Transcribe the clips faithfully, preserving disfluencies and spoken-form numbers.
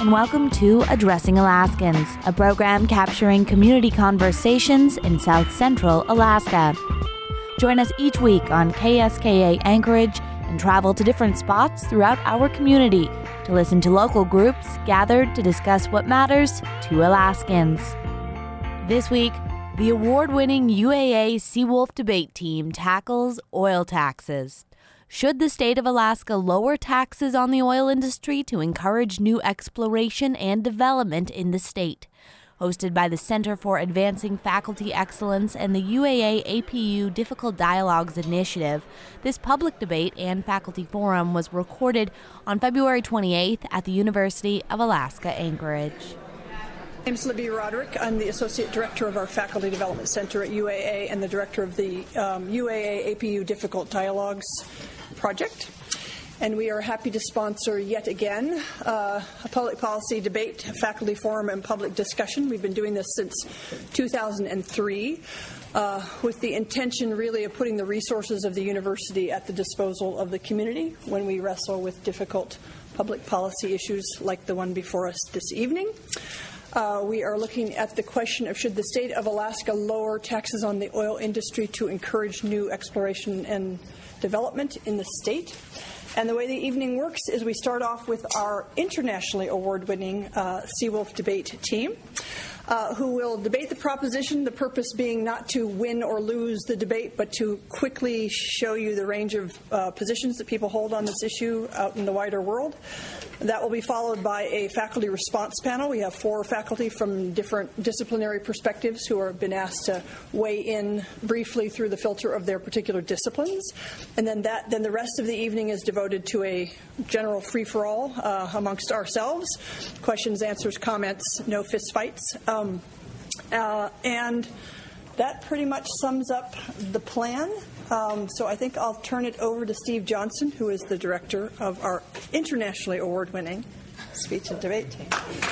and welcome to Addressing Alaskans, a program capturing community conversations in South Central Alaska. Join us each week on K S K A Anchorage and travel to different spots throughout our community to listen to local groups gathered to discuss what matters to Alaskans. This week, the award-winning U A A Seawolf debate team tackles oil taxes. Should the state of Alaska lower taxes on the oil industry to encourage new exploration and development in the state? Hosted by the Center for Advancing Faculty Excellence and the U A A A P U Difficult Dialogues Initiative, this public debate and faculty forum was recorded on February twenty-eighth at the University of Alaska Anchorage. My name is Libby Roderick. I'm the Associate Director of our Faculty Development Center at U A A and the Director of the um, U A A A P U Difficult Dialogues project. And we are happy to sponsor yet again uh, a public policy debate, faculty forum, and public discussion. We've been doing this since two thousand three uh, with the intention really of putting the resources of the university at the disposal of the community when we wrestle with difficult public policy issues like the one before us this evening. Uh, we are looking at the question of should the state of Alaska lower taxes on the oil industry to encourage new exploration and development in the state. And the way the evening works is we start off with our internationally award-winning uh, Seawolf debate team, uh, who will debate the proposition, the purpose being not to win or lose the debate, but to quickly show you the range of uh, positions that people hold on this issue out in the wider world. That will be followed by a faculty response panel. We have four faculty from different disciplinary perspectives who have been asked to weigh in briefly through the filter of their particular disciplines. And then that, then the rest of the evening is devoted to a general free-for-all uh, amongst ourselves. Questions, answers, comments, no fist fights. Um, uh, and that pretty much sums up the plan. Um, so I think I'll turn it over to Steve Johnson, who is the director of our internationally award-winning speech and debate team.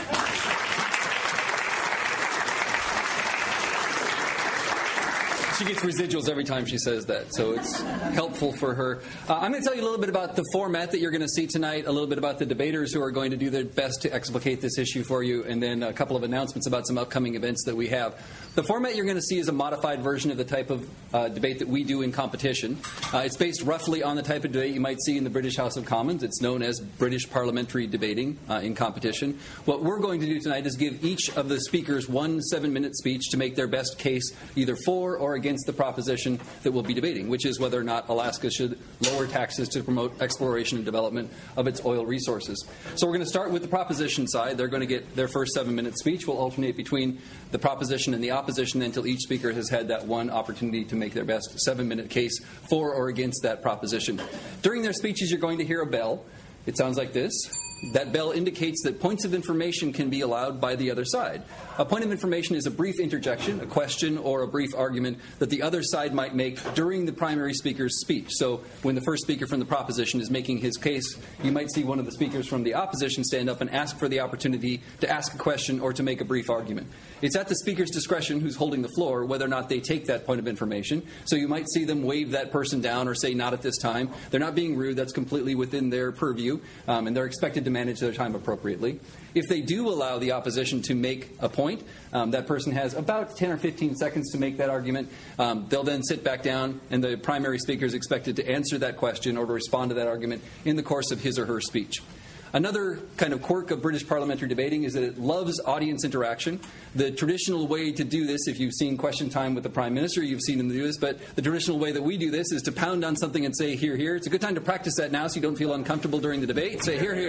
She gets residuals every time she says that, so it's helpful for her. Uh, I'm going to tell you a little bit about the format that you're going to see tonight, a little bit about the debaters who are going to do their best to explicate this issue for you, and then a couple of announcements about some upcoming events that we have. The format you're going to see is a modified version of the type of uh, debate that we do in competition. Uh, it's based roughly on the type of debate you might see in the British House of Commons. It's known as British parliamentary debating uh, in competition. What we're going to do tonight is give each of the speakers one seven-minute speech to make their best case either for or against against the proposition that we'll be debating, which is whether or not Alaska should lower taxes to promote exploration and development of its oil resources. So we're going to start with the proposition side. They're going to get their first seven-minute speech. We'll alternate between the proposition and the opposition until each speaker has had that one opportunity to make their best seven-minute case for or against that proposition. During their speeches, you're going to hear a bell. It sounds like this. That bell indicates that points of information can be allowed by the other side. A point of information is a brief interjection, a question, or a brief argument that the other side might make during the primary speaker's speech. So when the first speaker from the proposition is making his case, you might see one of the speakers from the opposition stand up and ask for the opportunity to ask a question or to make a brief argument. It's at the speaker's discretion, who's holding the floor, whether or not they take that point of information. So you might see them wave that person down or say not at this time. They're not being rude. That's completely within their purview, um, and they're expected to manage their time appropriately. If they do allow the opposition to make a point, um, that person has about ten or fifteen seconds to make that argument. Um, they'll then sit back down, and the primary speaker is expected to answer that question or to respond to that argument in the course of his or her speech. Another kind of quirk of British parliamentary debating is that it loves audience interaction. The traditional way to do this, if you've seen Question Time with the Prime Minister, you've seen him do this, but the traditional way that we do this is to pound on something and say, "Hear, hear." It's a good time to practice that now so you don't feel uncomfortable during the debate. Say, "Hear, hear."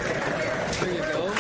There you go.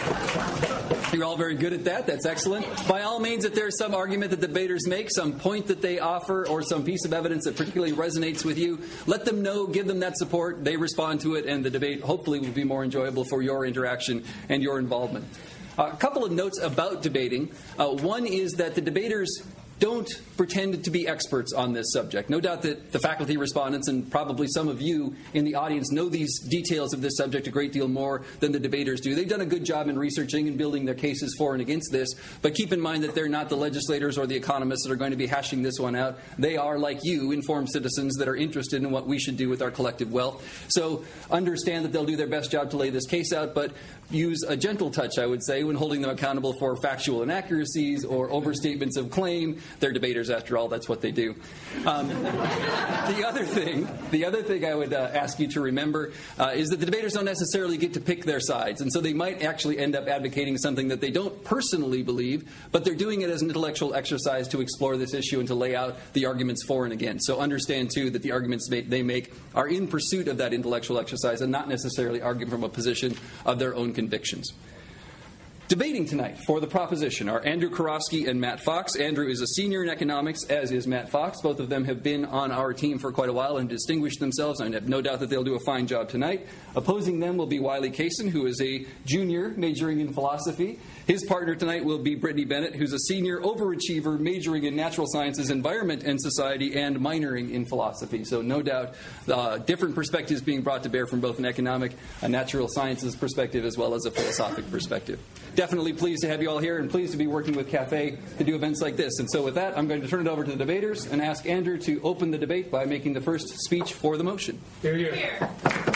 You're all very good at that. That's excellent. By all means, if there's some argument that the debaters make, some point that they offer, or some piece of evidence that particularly resonates with you, let them know, give them that support, they respond to it, and the debate hopefully will be more enjoyable for your interaction and your involvement. Uh, a couple of notes about debating. Uh, one is that the debaters don't pretend to be experts on this subject. No doubt that the faculty respondents and probably some of you in the audience know these details of this subject a great deal more than the debaters do. They've done a good job in researching and building their cases for and against this, but keep in mind that they're not the legislators or the economists that are going to be hashing this one out. They are, like you, informed citizens that are interested in what we should do with our collective wealth. So understand that they'll do their best job to lay this case out, but use a gentle touch, I would say, when holding them accountable for factual inaccuracies or overstatements of claim. They're debaters, after all. That's what they do. Um, the other thing, the other thing I would uh, ask you to remember uh, is that the debaters don't necessarily get to pick their sides, and so they might actually end up advocating something that they don't personally believe, but they're doing it as an intellectual exercise to explore this issue and to lay out the arguments for and against. So understand, too, that the arguments they make are in pursuit of that intellectual exercise and not necessarily arguing from a position of their own convictions. Debating tonight for the proposition are Andrew Karofsky and Matt Fox. Andrew is a senior in economics, as is Matt Fox. Both of them have been on our team for quite a while and distinguished themselves. I have no doubt that they'll do a fine job tonight. Opposing them will be Wiley Kaysen, who is a junior majoring in philosophy. His partner tonight will be Brittany Bennett, who's a senior overachiever majoring in natural sciences, environment, and society, and minoring in philosophy. So no doubt uh, different perspectives being brought to bear from both an economic, a natural sciences perspective, as well as a philosophic perspective. Definitely pleased to have you all here and pleased to be working with CAFE to do events like this. And so with that, I'm going to turn it over to the debaters and ask Andrew to open the debate by making the first speech for the motion. Here, here. here.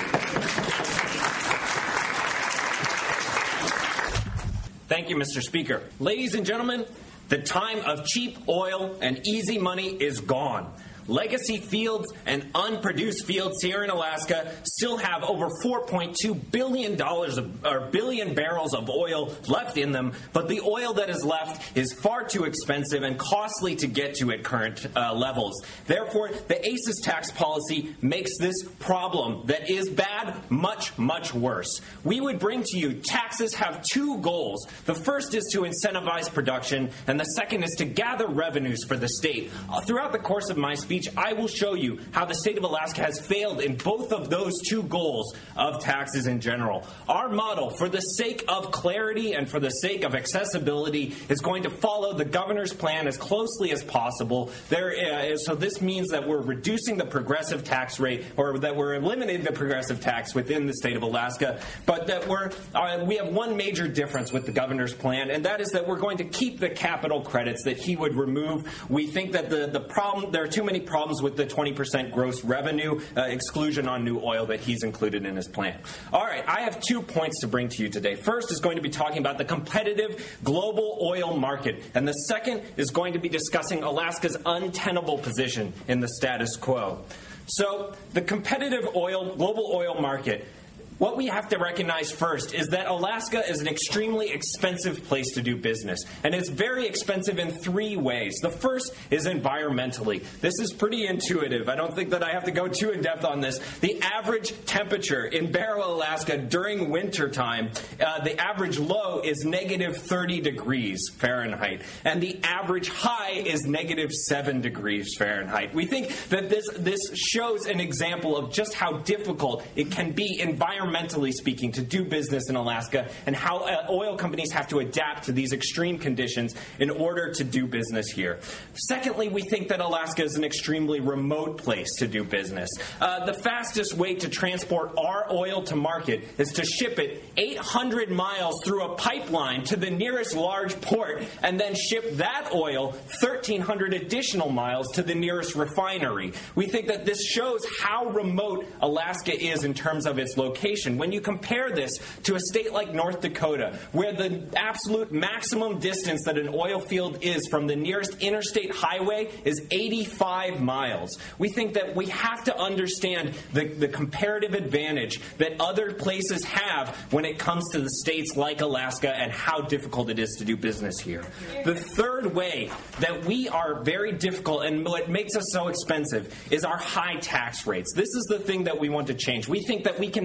Thank you, Mister Speaker. Ladies and gentlemen, the time of cheap oil and easy money is gone. Legacy fields and unproduced fields here in Alaska still have over four point two billion dollars of, or billion barrels of oil left in them, but the oil that is left is far too expensive and costly to get to at current uh, levels. Therefore, the A C E S tax policy makes this problem that is bad much, much worse. We would bring to you taxes have two goals. The first is to incentivize production, and the second is to gather revenues for the state. Uh, throughout the course of my speech, I will show you how the state of Alaska has failed in both of those two goals of taxes in general. Our model, for the sake of clarity and for the sake of accessibility, is going to follow the governor's plan as closely as possible. There, uh, so this means that we're reducing the progressive tax rate, or that we're eliminating the progressive tax within the state of Alaska, but that we're uh, we have one major difference with the governor's plan, and that is that we're going to keep the capital credits that he would remove. We think that the, the problem, there are too many problems with the twenty percent gross revenue uh, exclusion on new oil that he's included in his plan. All right, I have two points to bring to you today. First is going to be talking about the competitive global oil market, and the second is going to be discussing Alaska's untenable position in the status quo. So, the competitive oil, global oil market. What we have to recognize first is that Alaska is an extremely expensive place to do business, and it's very expensive in three ways. The first is environmentally. This is pretty intuitive. I don't think that I have to go too in depth on this. The average temperature in Barrow, Alaska during winter time, uh, the average low is negative thirty degrees Fahrenheit, and the average high is negative seven degrees Fahrenheit. We think that this, this shows an example of just how difficult it can be environmentally Environmentally speaking, to do business in Alaska, and how uh, oil companies have to adapt to these extreme conditions in order to do business here. Secondly, we think that Alaska is an extremely remote place to do business. Uh, the fastest way to transport our oil to market is to ship it eight hundred miles through a pipeline to the nearest large port, and then ship that oil thirteen hundred additional miles to the nearest refinery. We think that this shows how remote Alaska is in terms of its location. When you compare this to a state like North Dakota, where the absolute maximum distance that an oil field is from the nearest interstate highway is eighty-five miles, we think that we have to understand the, the comparative advantage that other places have when it comes to the states like Alaska and how difficult it is to do business here. The third way that we are very difficult and what makes us so expensive is our high tax rates. This is the thing that we want to change. We think that we can make a real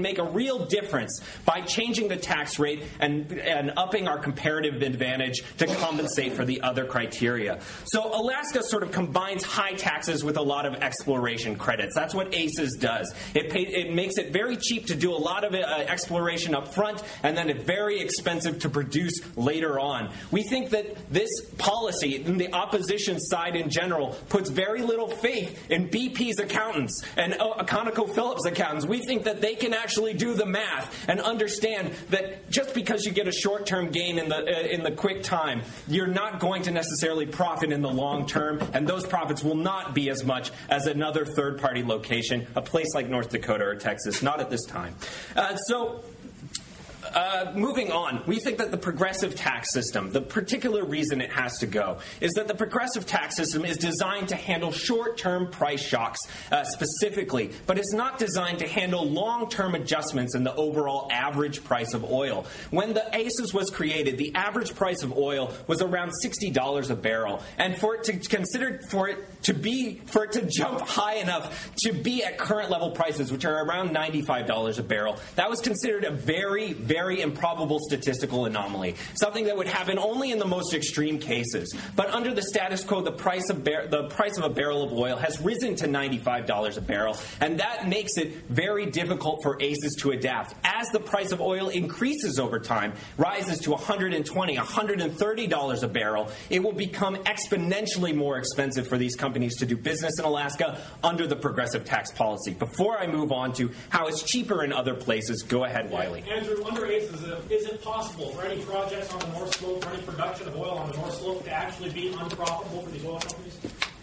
real difference by changing the tax rate and, and upping our comparative advantage to compensate for the other criteria. So Alaska sort of combines high taxes with a lot of exploration credits. That's what ACES does. It, pay, it makes it very cheap to do a lot of uh, exploration up front, and then it's very expensive to produce later on. We think that this policy, and the opposition side in general, puts very little faith in B P's accountants and uh, ConocoPhillips accountants. We think that they can actually do the math and understand that just because you get a short-term gain in the uh, in the quick time, you're not going to necessarily profit in the long term, and those profits will not be as much as another third-party location, a place like North Dakota or Texas, not at this time. Uh, so. Uh, moving on, we think that the progressive tax system, the particular reason it has to go, is that the progressive tax system is designed to handle short-term price shocks uh, specifically, but it's not designed to handle long-term adjustments in the overall average price of oil. When the ACES was created, the average price of oil was around sixty dollars a barrel, and for it to consider for it to be for it to jump high enough to be at current level prices, which are around ninety-five dollars a barrel, that was considered a very, very very improbable statistical anomaly, something that would happen only in the most extreme cases. But under the status quo, the price of bar- the price of a barrel of oil has risen to ninety-five dollars a barrel, and that makes it very difficult for ACES to adapt. As the price of oil increases over time, rises to one hundred twenty dollars, one hundred thirty dollars a barrel, it will become exponentially more expensive for these companies to do business in Alaska under the progressive tax policy. Before I move on to how it's cheaper in other places, go ahead, Wiley. Andrew, under ACES, is it possible for any projects on the North Slope, for any production of oil on the North Slope to actually be unprofitable for these oil companies?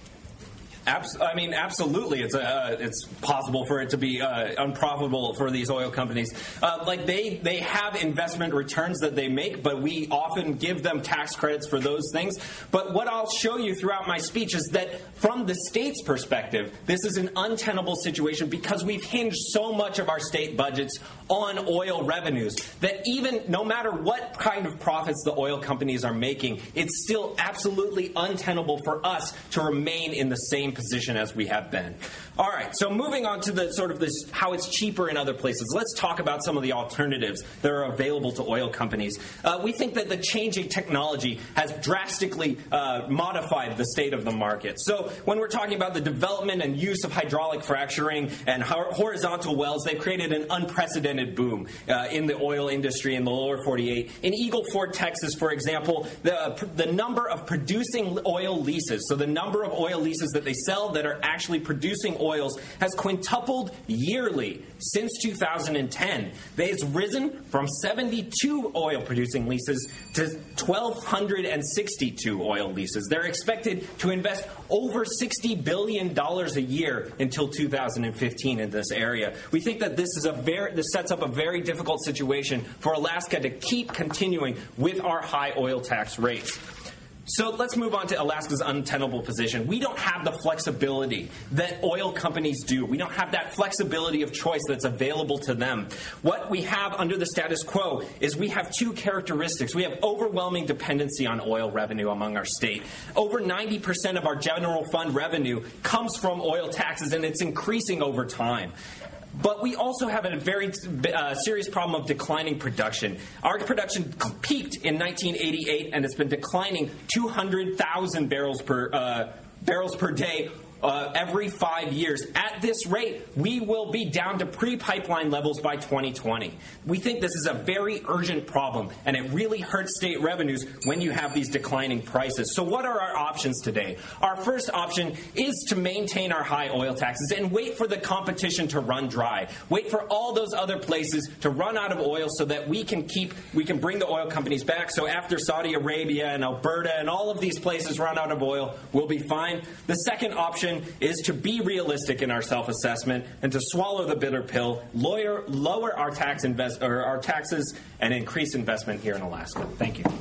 Abs- I mean, absolutely, it's uh, it's possible for it to be uh, unprofitable for these oil companies. Uh, like they they have investment returns that they make, but we often give them tax credits for those things. But what I'll show you throughout my speech is that from the state's perspective, this is an untenable situation because we've hinged so much of our state budgets on oil revenues that even no matter what kind of profits the oil companies are making, it's still absolutely untenable for us to remain in the same position as we have been. All right, so moving on to the sort of this how it's cheaper in other places. Let's talk about some of the alternatives that are available to oil companies. Uh, we think that the changing technology has drastically uh, modified the state of the market. So when we're talking about the development and use of hydraulic fracturing and horizontal wells, they've created an unprecedented boom uh, in the oil industry in the lower forty-eight. In Eagle Ford, Texas, for example, the, uh, the number of producing oil leases, so the number of oil leases that they sell that are actually producing oils has quintupled yearly since two thousand ten. It's risen from seventy-two oil-producing leases to one thousand two hundred sixty-two oil leases. They're expected to invest over sixty billion dollars a year until two thousand fifteen in this area. We think that this is a very this sets up a very difficult situation for Alaska to keep continuing with our high oil tax rates. So let's move on to Alaska's untenable position. We don't have the flexibility that oil companies do. We don't have that flexibility of choice that's available to them. What we have under the status quo is we have two characteristics. We have overwhelming dependency on oil revenue among our state. Over ninety percent of our general fund revenue comes from oil taxes, and it's increasing over time. But we also have a very uh, serious problem of declining production. Our production peaked in nineteen eighty-eight, and it's been declining two hundred thousand barrels per uh, barrels per day uh, every five years. At this rate, we will be down to pre-pipeline levels by twenty twenty. We think this is a very urgent problem, and it really hurts state revenues when you have these declining prices. So what are our options today? Our first option is to maintain our high oil taxes and wait for the competition to run dry. Wait for all those other places to run out of oil so that we can keep, we can bring the oil companies back. So after Saudi Arabia and Alberta and all of these places run out of oil, we'll be fine. The second option is to be realistic in our self-assessment and to swallow the bitter pill, lower, lower our tax invest or our taxes, and increase investment here in Alaska. Thank you.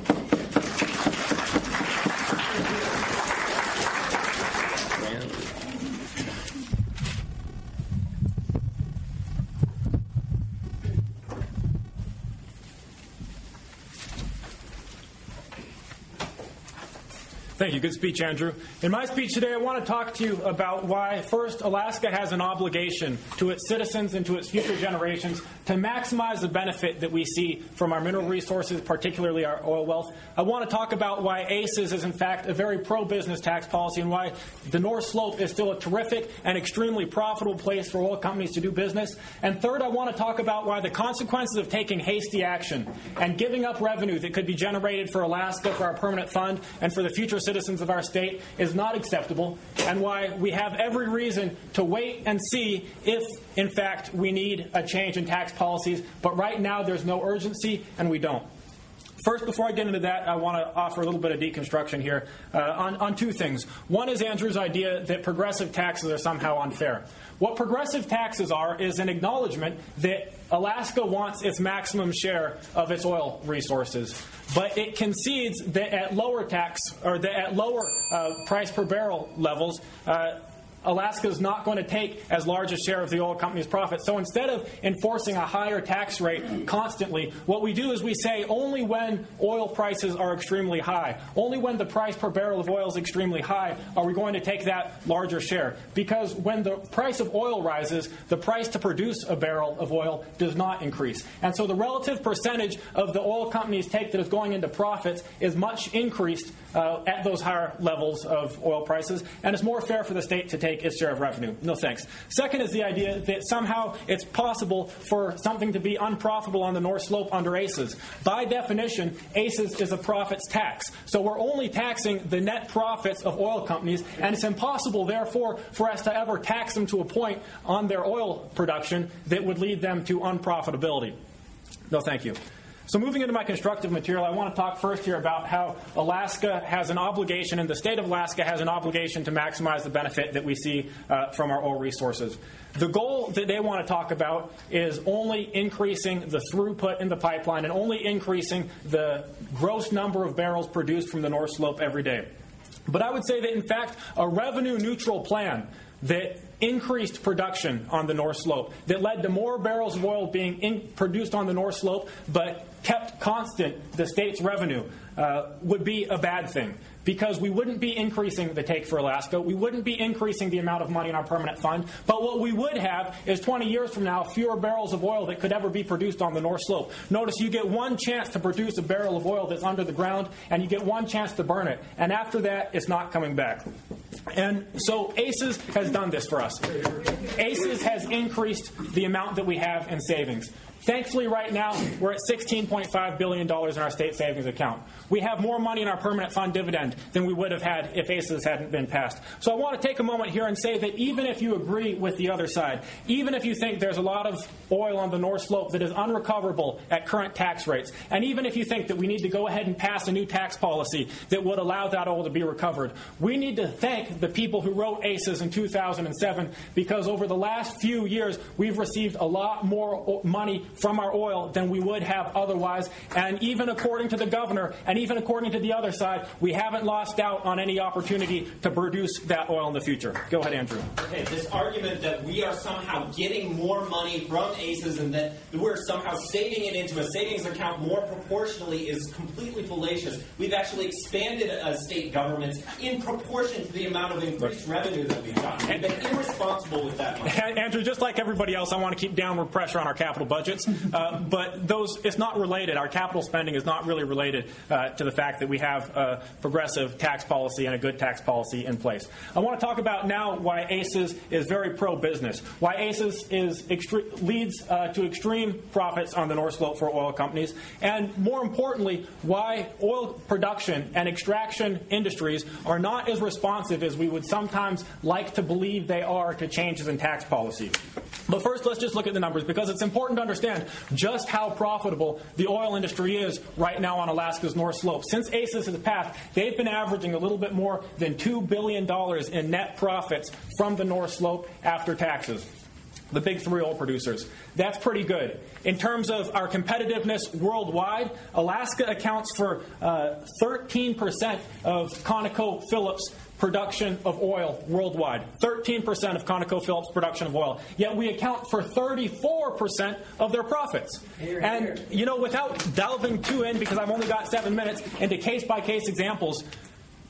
Thank you. Good speech, Andrew. In my speech today, I want to talk to you about why, first, Alaska has an obligation to its citizens and to its future generations to maximize the benefit that we see from our mineral resources, particularly our oil wealth. I want to talk about why ACES is, in fact, a very pro-business tax policy and why the North Slope is still a terrific and extremely profitable place for oil companies to do business. And third, I want to talk about why the consequences of taking hasty action and giving up revenue that could be generated for Alaska, for our permanent fund, and for the future citizens of our state is not acceptable, and why we have every reason to wait and see if, in fact, we need a change in tax policies. But right now, there's no urgency, and we don't. First, before I get into that, I want to offer a little bit of deconstruction here uh, on, on two things. One is Andrew's idea that progressive taxes are somehow unfair. What progressive taxes are is an acknowledgement that Alaska wants its maximum share of its oil resources, but it concedes that at lower tax or that at lower uh, price per barrel levels, uh, Alaska is not going to take as large a share of the oil company's profits. So instead of enforcing a higher tax rate constantly, what we do is we say only when oil prices are extremely high, only when the price per barrel of oil is extremely high, are we going to take that larger share. Because when the price of oil rises, the price to produce a barrel of oil does not increase. And so the relative percentage of the oil companies take that is going into profits is much increased uh, at those higher levels of oil prices, and it's more fair for the state to take its share of revenue. No thanks. Second is the idea that somehow it's possible for something to be unprofitable on the North Slope under ACES. By definition, ACES is a profits tax. So we're only taxing the net profits of oil companies, and it's impossible, therefore, for us to ever tax them to a point on their oil production that would lead them to unprofitability. No thank you. So moving into my constructive material, I want to talk first here about how Alaska has an obligation, and the state of Alaska has an obligation to maximize the benefit that we see uh, from our oil resources. The goal that they want to talk about is only increasing the throughput in the pipeline and only increasing the gross number of barrels produced from the North Slope every day. But I would say that, in fact, a revenue-neutral plan that increased production on the North Slope, that led to more barrels of oil being in, produced on the North Slope, but kept constant the state's revenue, uh, would be a bad thing. Because we wouldn't be increasing the take for Alaska. We wouldn't be increasing the amount of money in our permanent fund. But what we would have is twenty years from now, fewer barrels of oil that could ever be produced on the North Slope. Notice you get one chance to produce a barrel of oil that's under the ground, and you get one chance to burn it. And after that, it's not coming back. And so ACES has done this for us. ACES has increased the amount that we have in savings. Thankfully, right now, we're at sixteen point five billion dollars in our state savings account. We have more money in our permanent fund dividend than we would have had if ACES hadn't been passed. So I want to take a moment here and say that even if you agree with the other side, even if you think there's a lot of oil on the North Slope that is unrecoverable at current tax rates, and even if you think that we need to go ahead and pass a new tax policy that would allow that oil to be recovered, we need to thank the people who wrote ACES in two thousand seven, because over the last few years, we've received a lot more money from our oil than we would have otherwise. And even according to the governor, and even according to the other side, we haven't lost out on any opportunity to produce that oil in the future. Go ahead, Andrew. Okay, this argument that we are somehow getting more money from ACES and that we're somehow saving it into a savings account more proportionally is completely fallacious. We've actually expanded uh, state governments in proportion to the amount of increased revenue that we've gotten. We've been irresponsible with that money. Andrew, just like everybody else, I want to keep downward pressure on our capital budgets. Uh, but those, it's not related. Our capital spending is not really related uh, to the fact that we have a progressive tax policy and a good tax policy in place. I want to talk about now why ACES is very pro-business, why ACES is extre- leads uh, to extreme profits on the North Slope for oil companies, and more importantly, why oil production and extraction industries are not as responsive as we would sometimes like to believe they are to changes in tax policy. But first, let's just look at the numbers, because it's important to understand just how profitable the oil industry is right now on Alaska's North Slope. Since ACES has passed, they've been averaging a little bit more than two billion dollars in net profits from the North Slope after taxes. The big three oil producers. That's pretty good. In terms of our competitiveness worldwide, Alaska accounts for uh, thirteen percent of ConocoPhillips production of oil worldwide. thirteen percent of ConocoPhillips production of oil. Yet we account for thirty-four percent of their profits. Here, and, here. you know, without delving too in, because I've only got seven minutes, into case-by-case examples,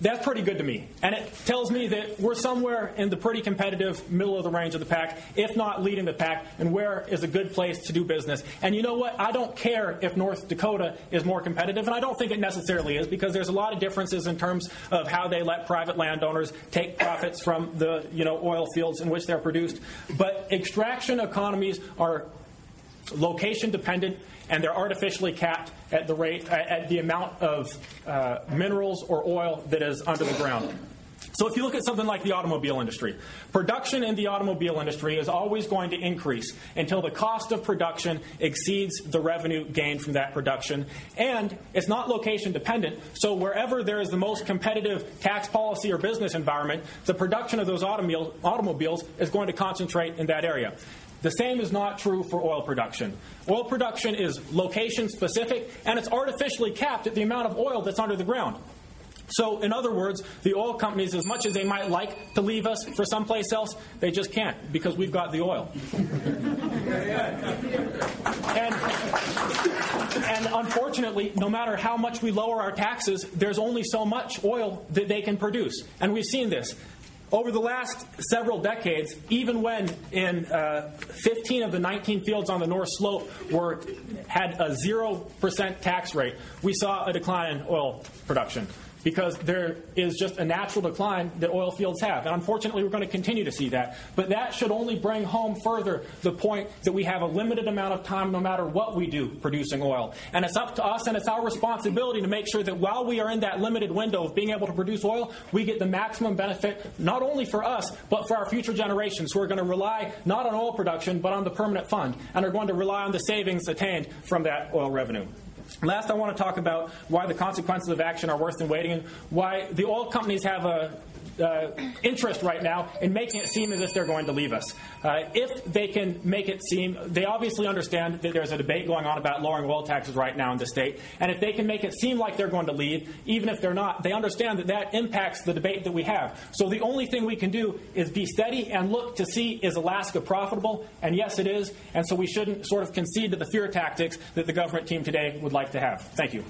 that's pretty good to me. And it tells me that we're somewhere in the pretty competitive middle of the range of the pack, if not leading the pack, and where is a good place to do business. And you know what? I don't care if North Dakota is more competitive, and I don't think it necessarily is, because there's a lot of differences in terms of how they let private landowners take profits from the you know oil fields in which they're produced. But extraction economies are location dependent, and they're artificially capped at the rate at the amount of uh, minerals or oil that is under the ground. So if you look at something like the automobile industry, production in the automobile industry is always going to increase until the cost of production exceeds the revenue gained from that production. And it's not location dependent, so wherever there is the most competitive tax policy or business environment, the production of those automobile, automobiles is going to concentrate in that area. The same is not true for oil production. Oil production is location specific, and it's artificially capped at the amount of oil that's under the ground. So, in other words, the oil companies, as much as they might like to leave us for someplace else, they just can't, because we've got the oil. and, and unfortunately, no matter how much we lower our taxes, there's only so much oil that they can produce. And we've seen this. Over the last several decades, even when in uh, fifteen of the nineteen fields on the North Slope were had a zero percent tax rate, we saw a decline in oil production, because there is just a natural decline that oil fields have. And unfortunately, we're going to continue to see that. But that should only bring home further the point that we have a limited amount of time no matter what we do producing oil. And it's up to us, and it's our responsibility to make sure that while we are in that limited window of being able to produce oil, we get the maximum benefit, not only for us, but for our future generations, who are going to rely not on oil production, but on the permanent fund, and are going to rely on the savings attained from that oil revenue. Last, I want to talk about why the consequences of action are worse than waiting, and why the oil companies have a uh, interest right now in making it seem as if they're going to leave us. Uh, if they can make it seem, they obviously understand that there's a debate going on about lowering oil taxes right now in the state, and if they can make it seem like they're going to leave, even if they're not, they understand that that impacts the debate that we have. So the only thing we can do is be steady and look to see, is Alaska profitable? And yes, it is. And so we shouldn't sort of concede to the fear tactics that the government team today would like to have. Thank you.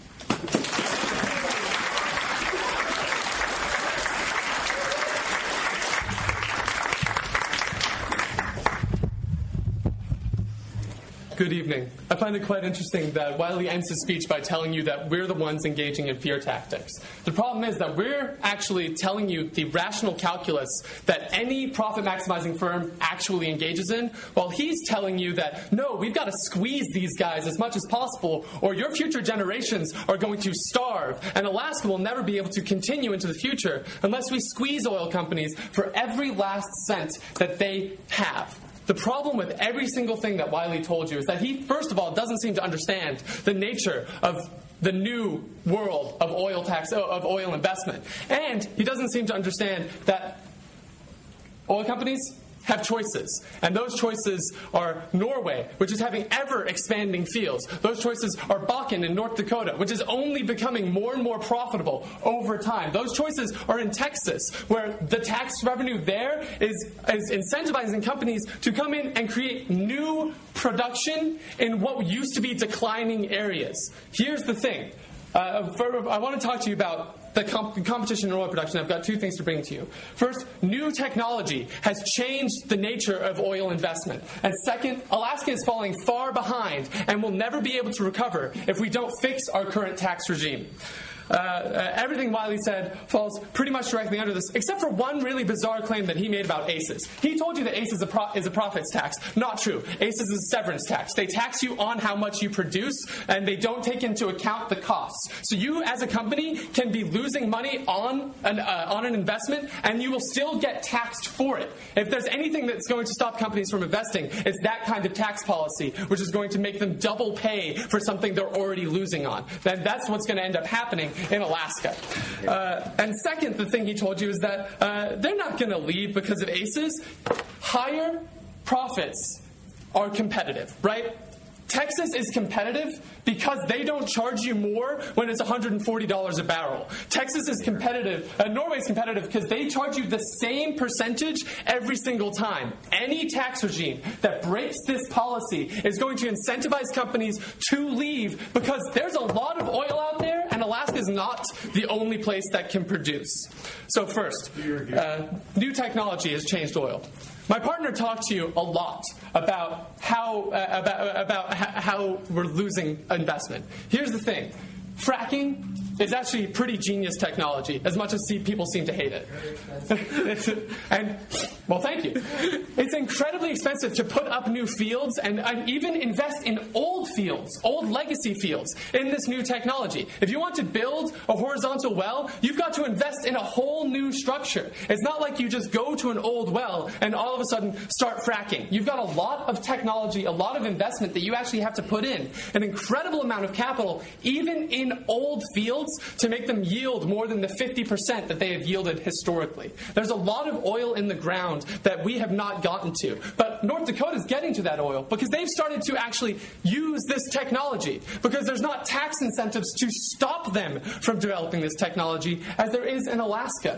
Good evening. I find it quite interesting that Wiley ends his speech by telling you that we're the ones engaging in fear tactics. The problem is that we're actually telling you the rational calculus that any profit-maximizing firm actually engages in, while he's telling you that, no, we've got to squeeze these guys as much as possible, or your future generations are going to starve, and Alaska will never be able to continue into the future unless we squeeze oil companies for every last cent that they have. The problem with every single thing that Wiley told you is that he, first of all, doesn't seem to understand the nature of the new world of oil tax, of oil investment. And he doesn't seem to understand that oil companies have choices. And those choices are Norway, which is having ever-expanding fields. Those choices are Bakken in North Dakota, which is only becoming more and more profitable over time. Those choices are in Texas, where the tax revenue there is, is incentivizing companies to come in and create new production in what used to be declining areas. Here's the thing. Uh, for, I want to talk to you about the comp- competition in oil production. I've got two things to bring to you. First, new technology has changed the nature of oil investment. And second, Alaska is falling far behind and will never be able to recover if we don't fix our current tax regime. Uh, uh, everything Wiley said falls pretty much directly under this, except for one really bizarre claim that he made about A C E S. He told you that A C E S is a, pro- is a profits tax. Not true. A C E S is a severance tax. They tax you on how much you produce, and they don't take into account the costs. So you, as a company, can be losing money on an, uh, on an investment, and you will still get taxed for it. If there's anything that's going to stop companies from investing, it's that kind of tax policy, which is going to make them double pay for something they're already losing on. And that's what's going to end up happening in Alaska. Uh, and second, the thing he told you is that uh, they're not going to leave because of A C E S. Higher profits are competitive, right? Texas is competitive because they don't charge you more when it's one hundred forty dollars a barrel. Texas is competitive, uh, Norway is competitive because they charge you the same percentage every single time. Any tax regime that breaks this policy is going to incentivize companies to leave because there's a lot of oil out there and Alaska is not the only place that can produce. So first, uh, new technology has changed oil. My partner talked to you a lot about how uh, about about how we're losing investment. Here's the thing: fracking is actually pretty genius technology, as much as people seem to hate it. And, well, thank you. It's incredibly expensive to put up new fields and, and even invest in old fields, old legacy fields, in this new technology. If you want to build a horizontal well, you've got to invest in a whole new structure. It's not like you just go to an old well and all of a sudden start fracking. You've got a lot of technology, a lot of investment that you actually have to put in, an incredible amount of capital, even in old fields, to make them yield more than the fifty percent that they have yielded historically. There's a lot of oil in the ground that we have not gotten to. But North Dakota is getting to that oil because they've started to actually use this technology, because there's not tax incentives to stop them from developing this technology as there is in Alaska.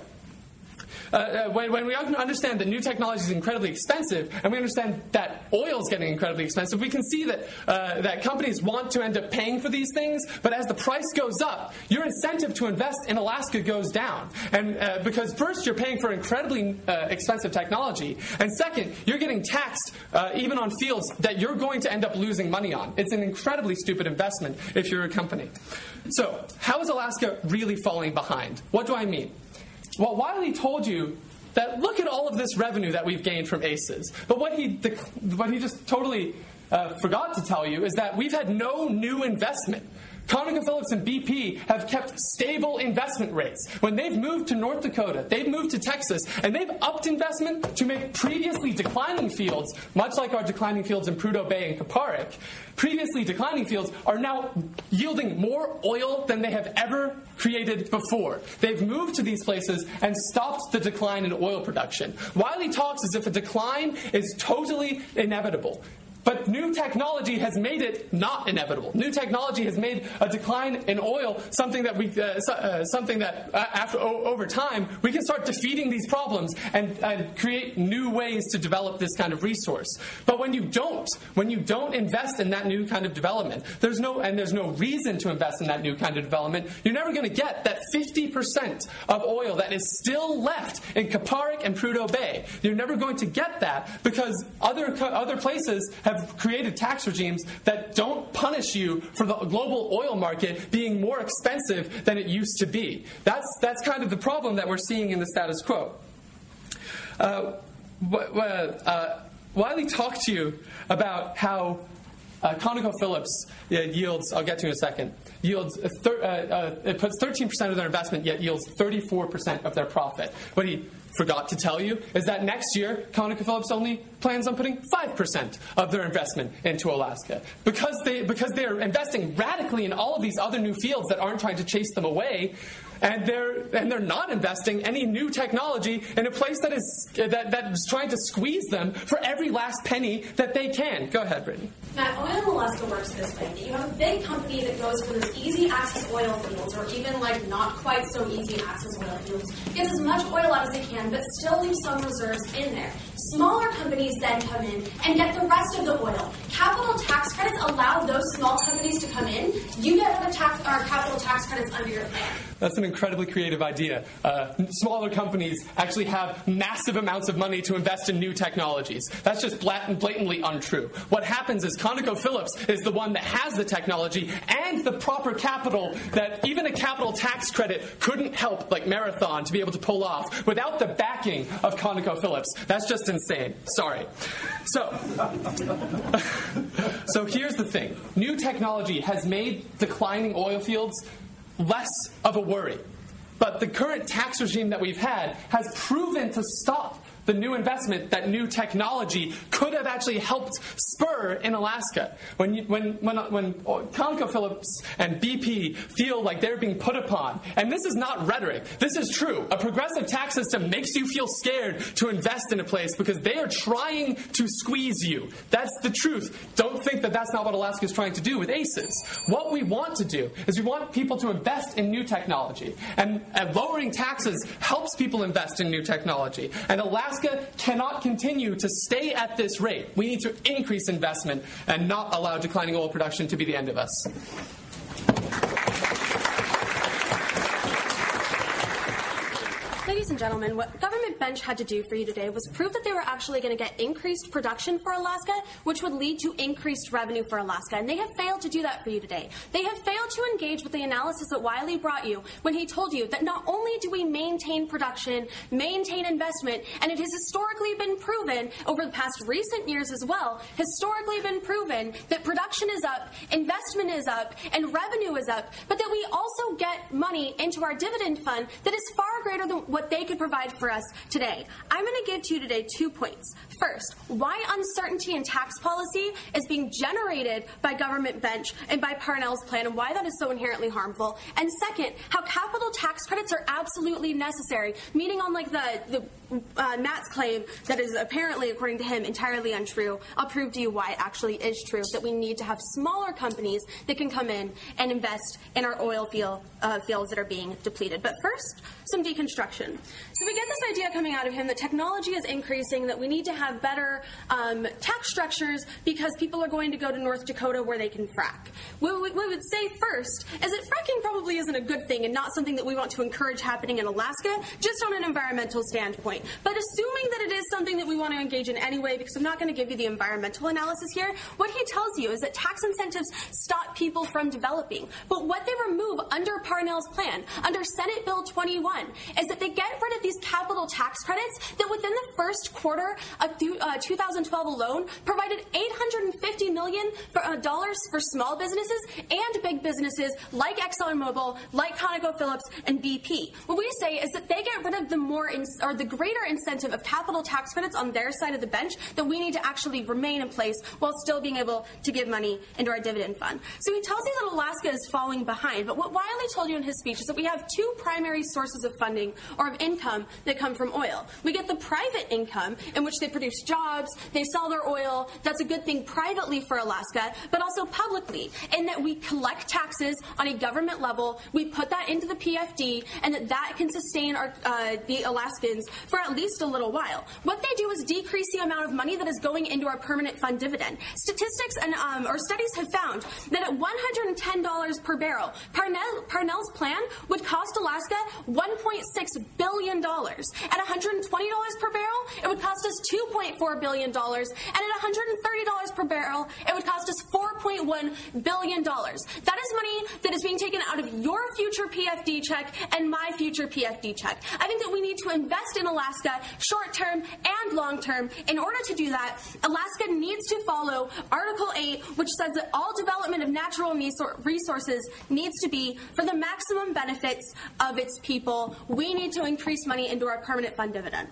Uh, uh, when, when we understand that new technology is incredibly expensive, and we understand that oil is getting incredibly expensive, we can see that uh, that companies want to end up paying for these things, but as the price goes up, your incentive to invest in Alaska goes down. And uh, because first, you're paying for incredibly uh, expensive technology, and second, you're getting taxed uh, even on fields that you're going to end up losing money on. It's an incredibly stupid investment if you're a company. So, how is Alaska really falling behind? What do I mean? Well, Wiley told you that look at all of this revenue that we've gained from ACES. But what he what he just totally uh, forgot to tell you is that we've had no new investment. ConocoPhillips and B P have kept stable investment rates. When they've moved to North Dakota, they've moved to Texas, and they've upped investment to make previously declining fields, much like our declining fields in Prudhoe Bay and Kuparuk, previously declining fields are now yielding more oil than they have ever created before. They've moved to these places and stopped the decline in oil production. Wiley talks as if a decline is totally inevitable. But new technology has made it not inevitable. New technology has made a decline in oil something that we, uh, uh, something that uh, after o- over time we can start defeating these problems and, and create new ways to develop this kind of resource. But when you don't, when you don't invest in that new kind of development, there's no and there's no reason to invest in that new kind of development. You're never going to get that fifty percent of oil that is still left in Kuparuk and Prudhoe Bay. You're never going to get that because other other places have created tax regimes that don't punish you for the global oil market being more expensive than it used to be. That's that's kind of the problem that we're seeing in the status quo. Uh, uh, Wiley talked to you about how uh, ConocoPhillips uh, yields, I'll get to in a second, yields, a thir- uh, uh, it puts thirteen percent of their investment, yet yields thirty-four percent of their profit. What he forgot to tell you is that next year, ConocoPhillips only plans on putting five percent of their investment into Alaska. Because, they, because they're investing radically in all of these other new fields that aren't trying to chase them away, and they're and they're not investing any new technology in a place that is that, that is trying to squeeze them for every last penny that they can. Go ahead, Brittany. Matt, oil in Alaska works this way. You have a big company that goes for those easy access oil fields, or even like not quite so easy access oil fields, gets as much oil out as they can, but still leave some reserves in there. Smaller companies then come in and get the rest of the oil. Capital tax credits allow those small companies to come in. You get other tax or capital tax credits under your plan. That's an incredibly creative idea. Uh, smaller companies actually have massive amounts of money to invest in new technologies. That's just blat- blatantly untrue. What happens is ConocoPhillips is the one that has the technology and the proper capital that even a capital tax credit couldn't help, like Marathon, to be able to pull off without the backing of ConocoPhillips. That's just insane. Sorry. So, so here's the thing. New technology has made declining oil fields less of a worry. But the current tax regime that we've had has proven to stop the new investment that new technology could have actually helped spur in Alaska. When you, when when when ConocoPhillips and B P feel like they're being put upon, and this is not rhetoric, this is true. A progressive tax system makes you feel scared to invest in a place because they are trying to squeeze you. That's the truth. Don't think that that's not what Alaska is trying to do with ACES. What we want to do is we want people to invest in new technology, and, and lowering taxes helps people invest in new technology. And Alaska Alaska cannot continue to stay at this rate. We need to increase investment and not allow declining oil production to be the end of us. Ladies and gentlemen, what Government Bench had to do for you today was prove that they were actually going to get increased production for Alaska, which would lead to increased revenue for Alaska, and they have failed to do that for you today. They have failed to engage with the analysis that Wiley brought you when he told you that not only do we maintain production, maintain investment, and it has historically been proven over the past recent years as well, historically been proven that production is up, investment is up, and revenue is up, but that we also get money into our dividend fund that is far greater than what they could provide for us today. I'm going to give to you today two points. First, why uncertainty in tax policy is being generated by Government Bench and by Parnell's plan, and why that is so inherently harmful. And second, how capital tax credits are absolutely necessary, meaning unlike the, the uh, Matt's claim that is apparently, according to him, entirely untrue. I'll prove to you why it actually is true, that we need to have smaller companies that can come in and invest in our oil field, uh, fields that are being depleted. But first, some deconstruction. So we get this idea coming out of him that technology is increasing, that we need to have better um, tax structures because people are going to go to North Dakota where they can frack. What we, we would say first is that fracking probably isn't a good thing and not something that we want to encourage happening in Alaska, just on an environmental standpoint. But assuming that it is something that we want to engage in anyway, because I'm not going to give you the environmental analysis here, what he tells you is that tax incentives stop people from developing. But what they remove under Parnell's plan, under Senate Bill twenty-one, is that they get rid of these capital tax credits that within the first quarter of uh, two thousand twelve alone provided eight hundred fifty million dollars for, uh, for small businesses and big businesses like ExxonMobil, like ConocoPhillips, and B P. What we say is that they get rid of the more in, or the greater incentive of capital tax credits on their side of the bench that we need to actually remain in place while still being able to give money into our dividend fund. So he tells you that Alaska is falling behind, but what Wiley told you in his speech is that we have two primary sources of funding or of income that come from oil. We get the private income in which they produce jobs, they sell their oil. That's a good thing privately for Alaska, but also publicly, in that we collect taxes on a government level, we put that into the P F D, and that that can sustain our, uh, the Alaskans for at least a little while. What they do is decrease the amount of money that is going into our permanent fund dividend. Statistics and um, or studies have found that at one hundred ten dollars per barrel, Parnell, Parnell's plan would cost Alaska one point six billion dollars. At one hundred twenty dollars per barrel, it would cost us two point four billion dollars, and at one hundred thirty dollars per barrel, it would cost us four point one billion dollars. That is money that is being taken out of your future P F D check and my future P F D check. I think that we need to invest in Alaska short-term and long-term. In order to do that, Alaska needs to follow Article eight, which says that all development of natural resources needs to be for the maximum benefits of its people. We need to increase money into our permanent fund dividend.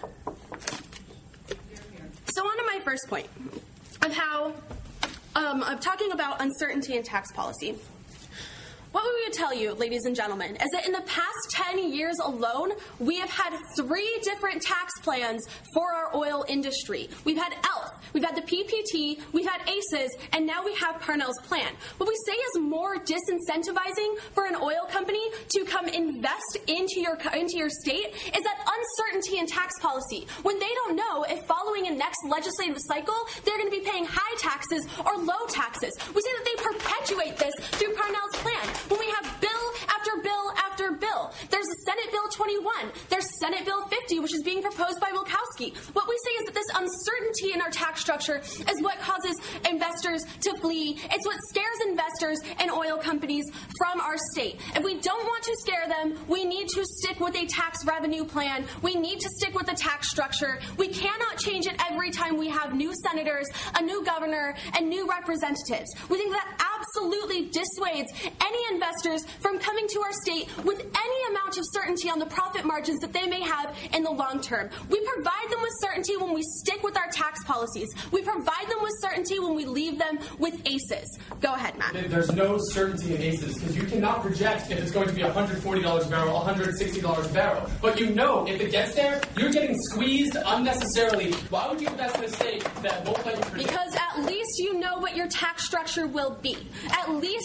So on to my first point of how, um, I'm talking about uncertainty in tax policy. What we would tell you, ladies and gentlemen, is that in the past ten years alone, we have had three different tax plans for our oil industry. We've had E L F, we've had the P P T, we've had A C Es, and now we have Parnell's plan. What we say is more disincentivizing for an oil company to come invest into your into your state is that uncertainty in tax policy. When they don't know if following a next legislative cycle, they're going to be paying high taxes or low taxes. We say that they perpetuate this through Parnell's plan. When we have bill after bill after bill, there's Senate Bill twenty-one, there's Senate Bill fifty, which is being proposed by Wilkowski. What we say is that this uncertainty in our tax structure is what causes investors to flee. It's what scares investors and oil companies from our state. If we don't want to scare them, we need to stick with a tax revenue plan. We need to stick with the tax structure. We cannot change it every time we have new senators, a new governor, and new representatives. We think that absolutely dissuades any investors from coming to our state with any amount of certainty on the profit margins that they may have in the long term. We provide them with certainty when we stick with our tax policies. We provide them with certainty when we leave them with A C Es. Go ahead, Matt. There's no certainty in A C Es because you cannot project if it's going to be one hundred forty dollars a barrel, one hundred sixty dollars a barrel. But you know if it gets there, you're getting squeezed unnecessarily. Why would you invest in a state that won't let you predict? Because at least you know what your tax structure will be. At least you have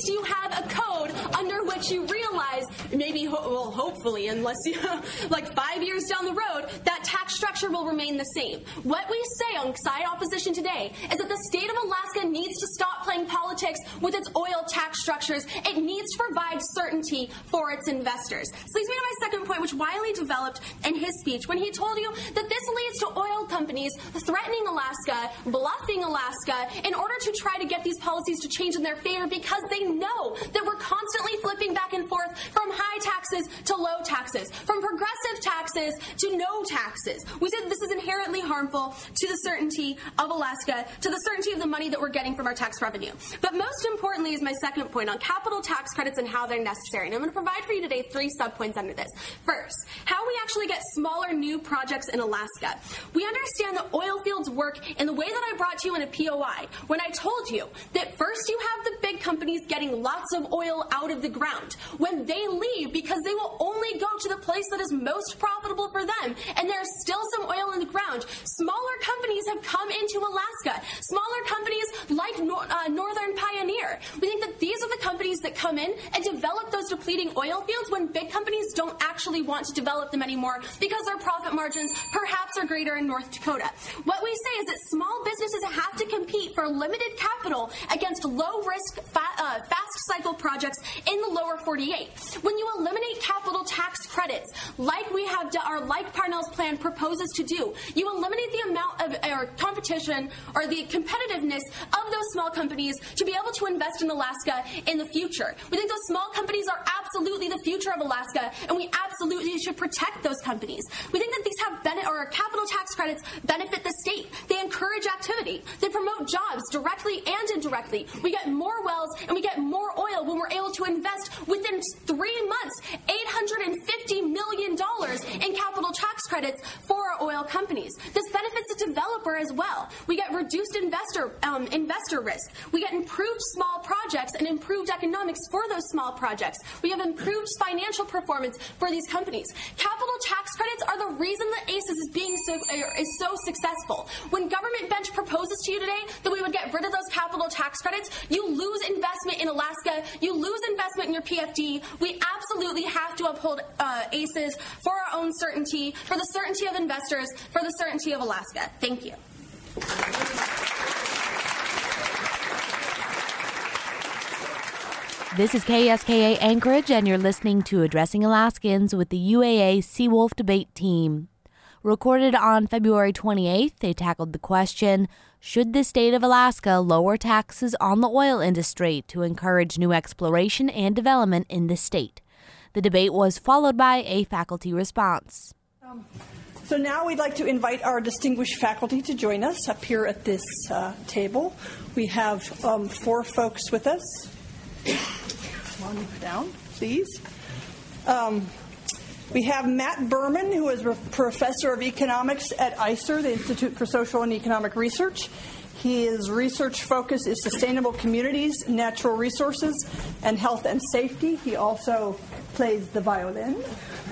have a code under which you realize, maybe, ho- well, hopefully, unless you, like five years down the road, that tax structure will remain the same. What we say on side opposition today is that the state of Alaska needs to stop playing politics with its oil tax structures. It needs to provide certainty for its investors. So leads me to my second point, which Wiley developed in his speech when he told you that this leads to oil companies threatening Alaska, bluffing Alaska, in order to try to get these policies to change in their favor because they know that we're constantly flipping back and forth from high taxes to low taxes, from progressive taxes to no taxes. We said this is inherently harmful to the certainty of Alaska, to the certainty of the money that we're getting from our tax revenue. But most importantly is my second point on capital tax credits and how they're necessary. And I'm going to provide for you today three subpoints under this. First, how we actually get smaller new projects in Alaska. We understand that oil fields work in the way that I brought to you in a P O I when I told you that first you have the big companies getting lots of oil out of the ground. When they leave, because they will only go to the place that is most profitable for them, and there's still some oil in the ground, smaller companies have come into Alaska. Smaller companies like Nor- uh, Northern Pioneer. We think that these are the companies that come in and develop those depleting oil fields when big companies don't actually want to develop them anymore because their profit margins perhaps are greater in North Dakota. What we say is that small businesses have to compete for limited capital against low-risk, fa- uh, fast-cycle projects in the lower forty-eight. When you eliminate capital tax credits, like we have done, or like Parnell's plan proposes to do, you eliminate the amount of or competition or the competitiveness of those small companies to be able to invest in Alaska in the future. We think those small companies are absolutely the future of Alaska, and we absolutely should protect those companies. We think that these have benefit or capital tax credits benefit the state. They encourage activity. They promote jobs directly and indirectly. We get more wells and we get more oil when we're able to invest within three months eight hundred fifty million dollars in capital tax credits for our oil companies. This benefits the developer as well. We get reduced investor um, investor risk. We get improved small projects and improved economics for those small projects. We have improved financial performance for these companies. Capital tax credits are the reason that ACES is being so is so successful. When Government Bench proposes to you today that we would get rid of those capital tax credits, you lose investment in Alaska, you lose investment in your P F D. We absolutely have to uphold uh, ACES for our own certainty, for the certainty of investors, for the certainty of Alaska. Thank you. This is K S K A Anchorage, and you're listening to Addressing Alaskans with the U A A Seawolf Debate Team. Recorded on February twenty-eighth, they tackled the question, should the state of Alaska lower taxes on the oil industry to encourage new exploration and development in the state? The debate was followed by a faculty response. Um, so now we'd like to invite our distinguished faculty to join us up here at this uh, table. We have um, four folks with us. Come on down, please. Um, we have Matt Berman, who is a professor of economics at I C E R, the Institute for Social and Economic Research. His research focus is sustainable communities, natural resources, and health and safety. He also plays the violin.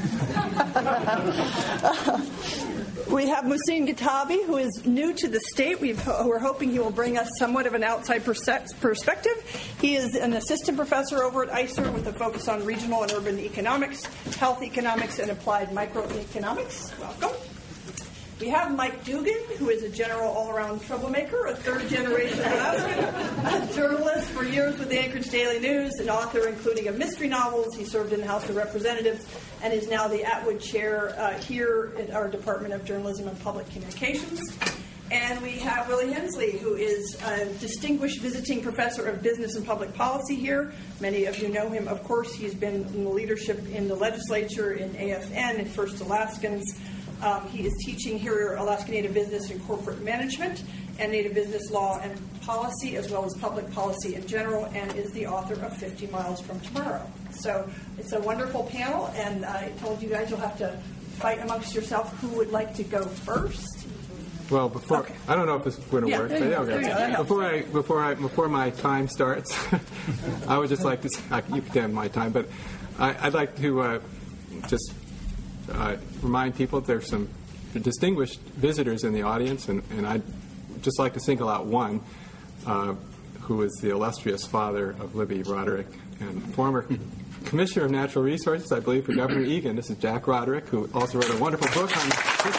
uh, we have Muhsin Katabi, who is new to the state. We've, we're hoping he will bring us somewhat of an outside perspective. He is an assistant professor over at I C E R with a focus on regional and urban economics, health economics, and applied microeconomics. Welcome. We have Mike Dugan, who is a general all-around troublemaker, a third-generation Alaskan, a journalist for years with the Anchorage Daily News, an author including of mystery novels. He served in the House of Representatives and is now the Atwood Chair uh, here at our Department of Journalism and Public Communications. And we have Willie Hensley, who is a distinguished visiting professor of business and public policy here. Many of you know him, of course. He's been in the leadership in the legislature, in A F N, and First Alaskans. Um, he is teaching here Alaska Native Business and Corporate Management and Native Business Law and Policy, as well as public policy in general, and is the author of fifty miles from Tomorrow. So it's a wonderful panel, and I told you guys you'll have to fight amongst yourself who would like to go first. Well, before okay. I don't know if this is going to yeah, work. But yeah, yeah, okay. Before I before I before my time starts, I would just like to I, you can end my time, but I, I'd like to uh, just. Uh, remind people that there's some distinguished visitors in the audience, and, and I'd just like to single out one uh, who is the illustrious father of Libby Roderick, and former Commissioner of Natural Resources, I believe, for Governor Egan. This is Jack Roderick, who also wrote a wonderful book on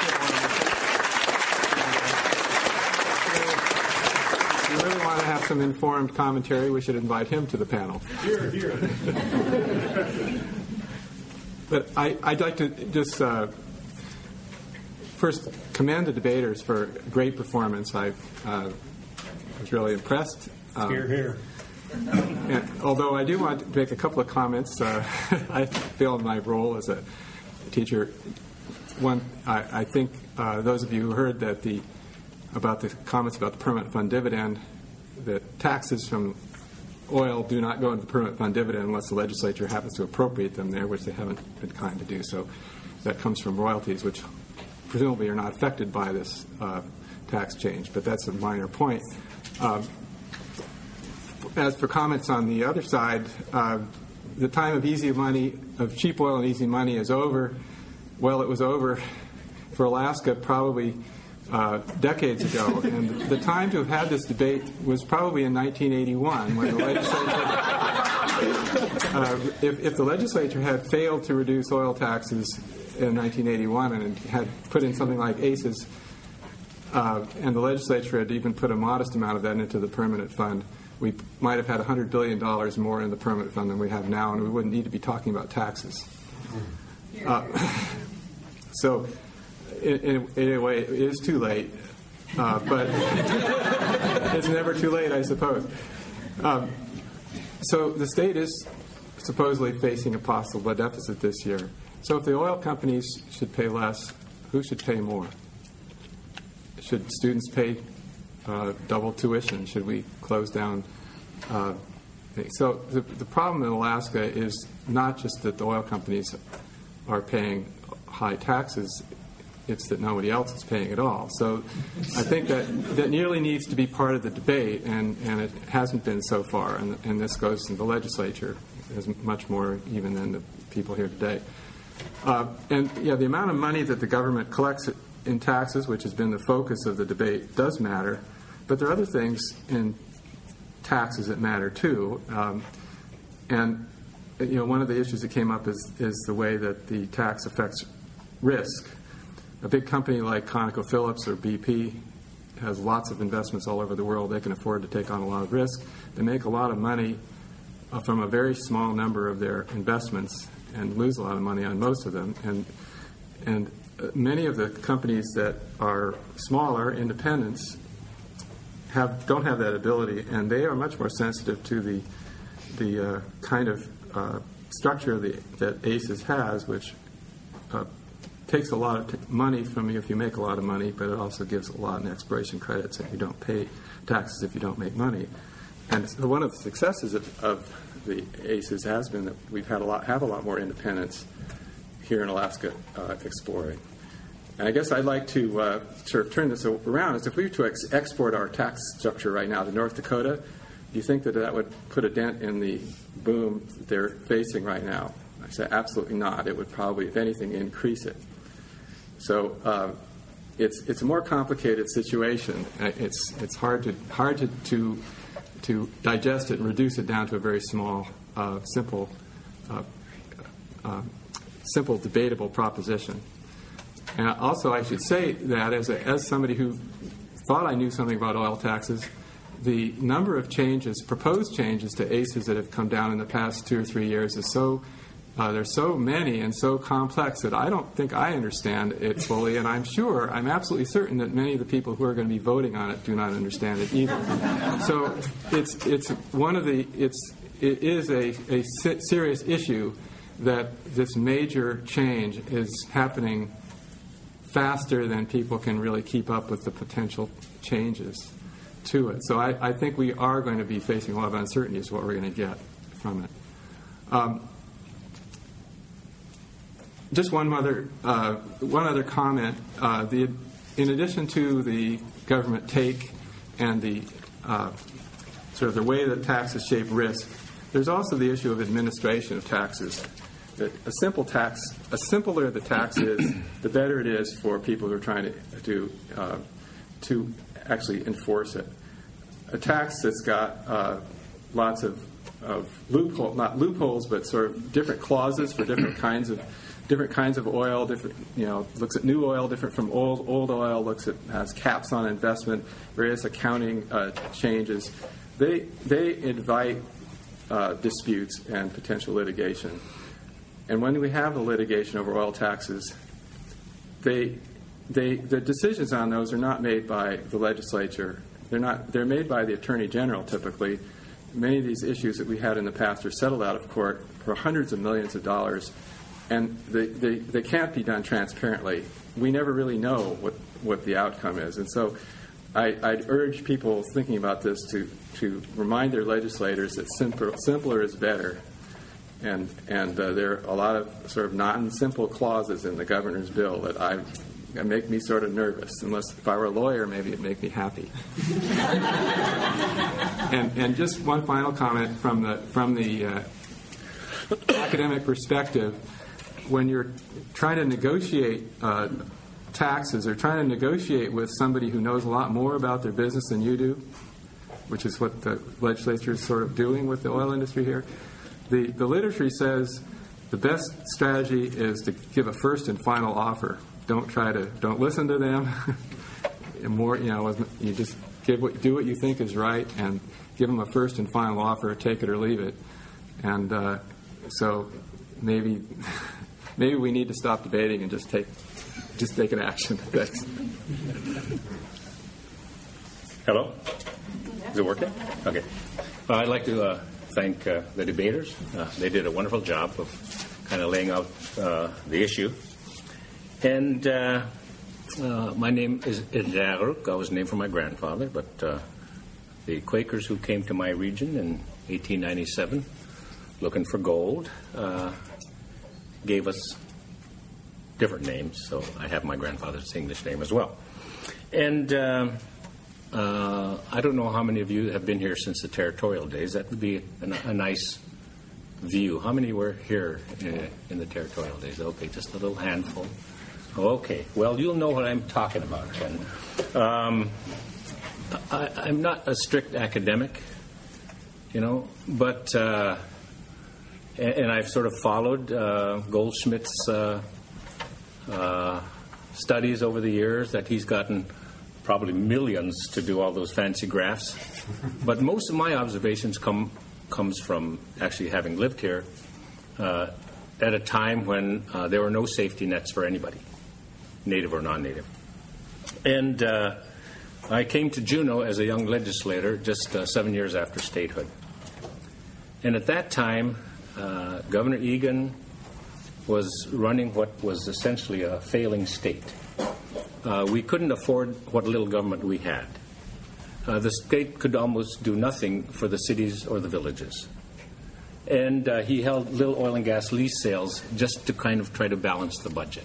If you really want to have some informed commentary, we should invite him to the panel. Here, here. But I, I'd like to just uh, first commend the debaters for great performance. I uh, was really impressed. Um, Here, here. And although I do want to make a couple of comments, uh, I feel in my role as a teacher. One, I, I think uh, those of you who heard that the about the comments about the permanent fund dividend, that taxes from oil do not go into the permanent fund dividend unless the legislature happens to appropriate them there, which they haven't been kind to do. So that comes from royalties, which presumably are not affected by this uh, tax change. But that's a minor point. Um, As for comments on the other side, uh, the time of easy money, of cheap oil and easy money is over. Well, it was over for Alaska probably uh, decades ago. And the time to have had this debate was probably in nineteen eighty-one when the legislature, uh, if, if the legislature had failed to reduce oil taxes in nineteen eighty-one and had put in something like A C Es, uh, and the legislature had even put a modest amount of that into the permanent fund, we might have had one hundred billion dollars more in the permanent fund than we have now, and we wouldn't need to be talking about taxes. Uh, so, in, in, in a way, it is too late, uh, but it's never too late, I suppose. Um, so the state is supposedly facing a possible deficit this year. So if the oil companies should pay less, who should pay more? Should students pay Uh, double tuition? Should we close down? Uh, so the, the problem in Alaska is not just that the oil companies are paying high taxes, it's that nobody else is paying at all. So I think that that nearly needs to be part of the debate, and, and it hasn't been so far, and, and this goes in the legislature as much more even than the people here today. Uh, and yeah, the amount of money that the government collects in taxes, which has been the focus of the debate, does matter. But there are other things in taxes that matter too, um, and you know one of the issues that came up is is the way that the tax affects risk. A big company like ConocoPhillips or B P has lots of investments all over the world. They can afford to take on a lot of risk. They make a lot of money uh, from a very small number of their investments and lose a lot of money on most of them. And and uh, many of the companies that are smaller, independents, Have, don't have that ability, and they are much more sensitive to the the uh, kind of uh, structure the, that A C Es has, which uh, takes a lot of t- money from you if you make a lot of money, but it also gives a lot in expiration credits if you don't pay taxes if you don't make money. And so one of the successes of, of the A C Es has been that we've had a lot have a lot more independence here in Alaska uh, exploring. And I guess I'd like to uh, sort of turn this around. As if we were to ex- export our tax structure right now to North Dakota, do you think that that would put a dent in the boom that they're facing right now? I say absolutely not. It would probably, if anything, increase it. So uh, it's it's a more complicated situation. It's it's hard to hard to to, to digest it and reduce it down to a very small, uh, simple, uh, uh, simple, debatable proposition. And also, I should say that as, a, as somebody who thought I knew something about oil taxes, the number of changes, proposed changes to A C Es that have come down in the past two or three years is so, uh, there's so many and so complex that I don't think I understand it fully, and I'm sure, I'm absolutely certain that many of the people who are going to be voting on it do not understand it either. So it's it's one of the, it's, it is a, a serious issue that this major change is happening faster than people can really keep up with the potential changes to it. So I, I think we are going to be facing a lot of uncertainty as to what we're going to get from it. Um, just one other uh, one other comment. Uh, the in addition to the government take and the uh, sort of the way that taxes shape risk, there's also the issue of administration of taxes. That a simple tax, a simpler the tax is, the better it is for people who are trying to to, uh, to actually enforce it. A tax that's got uh, lots of of loophole, not loopholes, but sort of different clauses for different kinds of different kinds of oil. Different, you know, looks at new oil different from old old oil. Looks at has caps on investment, various accounting uh, changes. They they invite uh, disputes and potential litigation. And when we have the litigation over oil taxes, they they the decisions on those are not made by the legislature. They're not. They're made by the Attorney General typically. Many of these issues that we had in the past are settled out of court for hundreds of millions of dollars, and they, they, they can't be done transparently. We never really know what, what the outcome is. And so I, I'd urge people thinking about this to, to remind their legislators that simpler, simpler is better. And, and uh, there are a lot of sort of non-simple clauses in the governor's bill that I That make me sort of nervous. Unless if I were a lawyer, maybe it'd make me happy. and, and just one final comment from the from the uh, academic perspective: when you're trying to negotiate uh, taxes or trying to negotiate with somebody who knows a lot more about their business than you do, which is what the legislature is sort of doing with the oil industry here, the the literature says the best strategy is to give a first and final offer. Don't try to, don't listen to them. More, you know, you just give what, do what you think is right and give them a first and final offer, take it or leave it. And uh, so maybe, maybe we need to stop debating and just take, just take an action. Thanks. Hello? Is it working? Okay. Well, I'd like to uh, thank uh, the debaters. Uh, they did a wonderful job of kind of laying out uh, the issue. And uh, uh, my name is Idaruk. I was named for my grandfather, but uh, the Quakers who came to my region in eighteen ninety-seven looking for gold uh, gave us different names, so I have my grandfather's English name as well. And uh, uh, I don't know how many of you have been here since the territorial days. That would be a, a nice view. How many were here in, in the territorial days? Okay, just a little handful. Okay, well, you'll know what I'm talking about. And, um, I, I'm not a strict academic, you know, but, uh, and, and I've sort of followed uh, Goldschmidt's uh, uh, studies over the years that he's gotten probably millions to do all those fancy graphs. But most of my observations come comes from actually having lived here uh, at a time when uh, there were no safety nets for anybody, native or non-native. And uh, I came to Juneau as a young legislator just uh, seven years after statehood. And at that time, uh, Governor Egan was running what was essentially a failing state. Uh, we couldn't afford what little government we had. Uh, the state could almost do nothing for the cities or the villages. And uh, he held little oil and gas lease sales just to kind of try to balance the budget.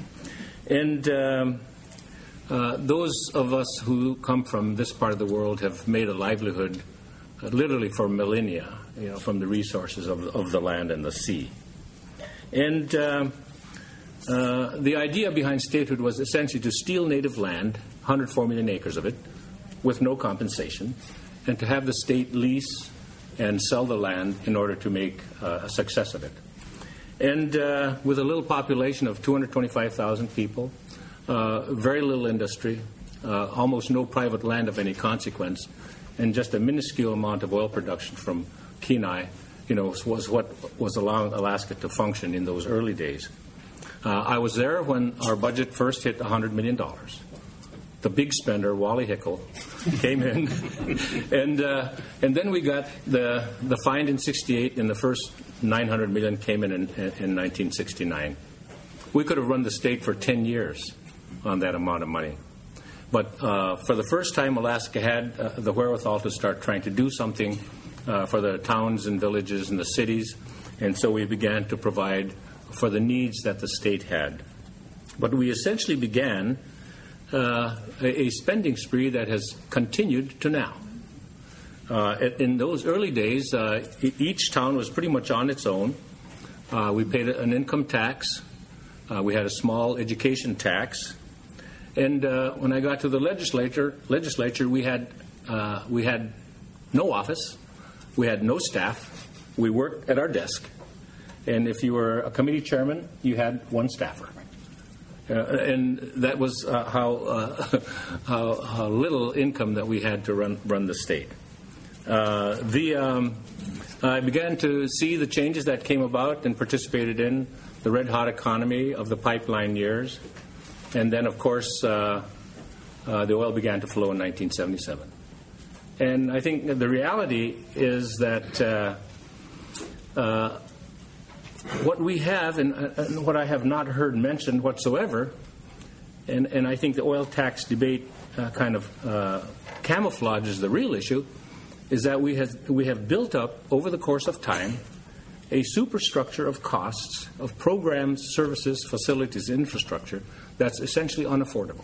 And um, uh, those of us who come from this part of the world have made a livelihood uh, literally for millennia, you know, from the resources of, of the land and the sea. And uh, uh, the idea behind statehood was essentially to steal native land, one hundred four million acres of it, with no compensation, and to have the state lease and sell the land in order to make uh, a success of it. And uh, with a little population of two hundred twenty-five thousand people, uh, very little industry, uh, almost no private land of any consequence, and just a minuscule amount of oil production from Kenai, you know, was what was allowing Alaska to function in those early days. Uh, I was there when our budget first hit one hundred million dollars. The big spender, Wally Hickel, came in, and uh, and then we got the the find in sixty-eight, and the first nine hundred million dollars came in in, in nineteen sixty-nine. We could have run the state for ten years on that amount of money. But uh, for the first time, Alaska had uh, the wherewithal to start trying to do something uh, for the towns and villages and the cities, and so we began to provide for the needs that the state had. But we essentially began Uh, a, a spending spree that has continued to now. Uh, in those early days, uh, each town was pretty much on its own. Uh, we paid an income tax. Uh, we had a small education tax. And uh, when I got to the legislature, legislature we had uh, we had no office, we had no staff, we worked at our desk, and if you were a committee chairman, you had one staffer. Uh, and that was uh, how, uh, how how little income that we had to run run the state. Uh, the um, I began to see the changes that came about and participated in the red-hot economy of the pipeline years, and then, of course, uh, uh, the oil began to flow in nineteen seventy-seven. And I think the reality is that uh, uh, what we have, and, and what I have not heard mentioned whatsoever, and, and I think the oil tax debate uh, kind of uh, camouflages the real issue, is that we have, we have built up, over the course of time, a superstructure of costs, of programs, services, facilities, infrastructure that's essentially unaffordable.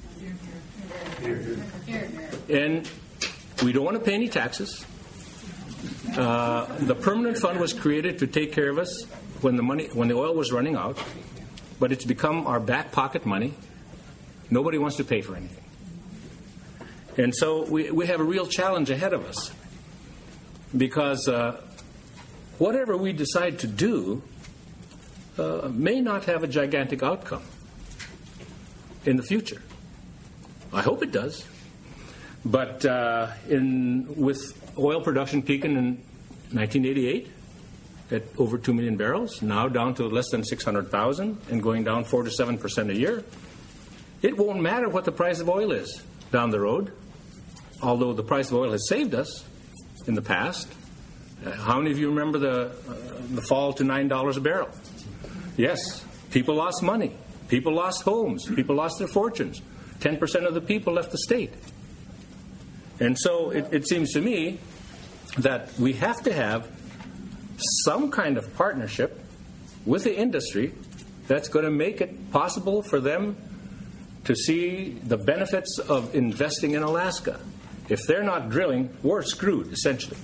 And we don't want to pay any taxes. Uh, the permanent fund was created to take care of us when the money, when the oil was running out, but it's become our back pocket money. Nobody wants to pay for anything. And so we, we have a real challenge ahead of us, because uh, whatever we decide to do uh, may not have a gigantic outcome in the future. I hope it does. But uh, in, with oil production peaking in nineteen eighty-eight at over two million barrels, now down to less than six hundred thousand and going down four to seven percent a year, it won't matter what the price of oil is down the road, although the price of oil has saved us in the past. Uh, how many of you remember the, uh, the fall to nine dollars a barrel? Yes, people lost money. People lost homes. People lost their fortunes. ten percent of the people left the state. And so it, it seems to me that we have to have some kind of partnership with the industry that's going to make it possible for them to see the benefits of investing in Alaska. If they're not drilling, we're screwed, essentially.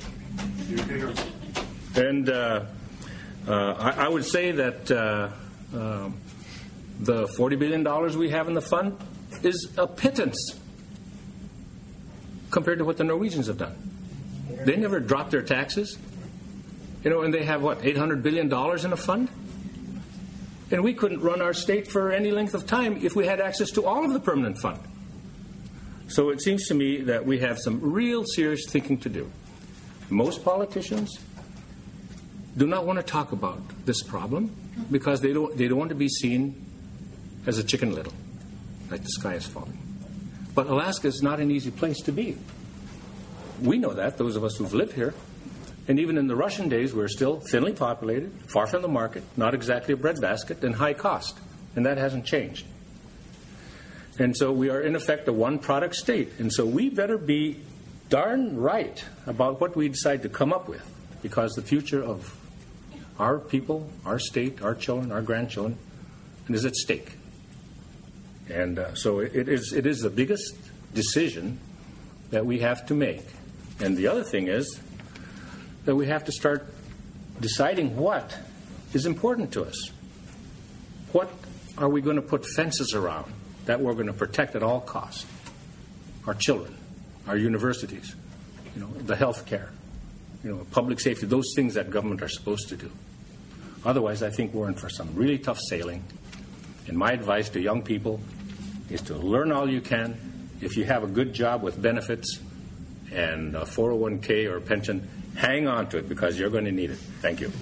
And uh, uh, I, I would say that uh, uh, the forty billion dollars we have in the fund is a pittance compared to what the Norwegians have done. They never dropped their taxes. You know, and they have, what, eight hundred billion dollars in a fund? And we couldn't run our state for any length of time if we had access to all of the permanent fund. So it seems to me that we have some real serious thinking to do. Most politicians do not want to talk about this problem because they don't, they don't want to be seen as a chicken little, like the sky is falling. But Alaska is not an easy place to be. We know that, those of us who've lived here. And even in the Russian days, we're still thinly populated, far from the market, not exactly a breadbasket, and high cost. And that hasn't changed. And so we are, in effect, a one-product state. And so we better be darn right about what we decide to come up with, because the future of our people, our state, our children, our grandchildren is at stake. And uh, so it is, it is the biggest decision that we have to make. And the other thing is that we have to start deciding what is important to us. What are we going to put fences around that we're going to protect at all costs? Our children, our universities, you know, the health care, you know, public safety, those things that government are supposed to do. Otherwise, I think we're in for some really tough sailing. And my advice to young people is to learn all you can. If you have a good job with benefits and a four oh one k or a pension, hang on to it because you're going to need it. Thank you.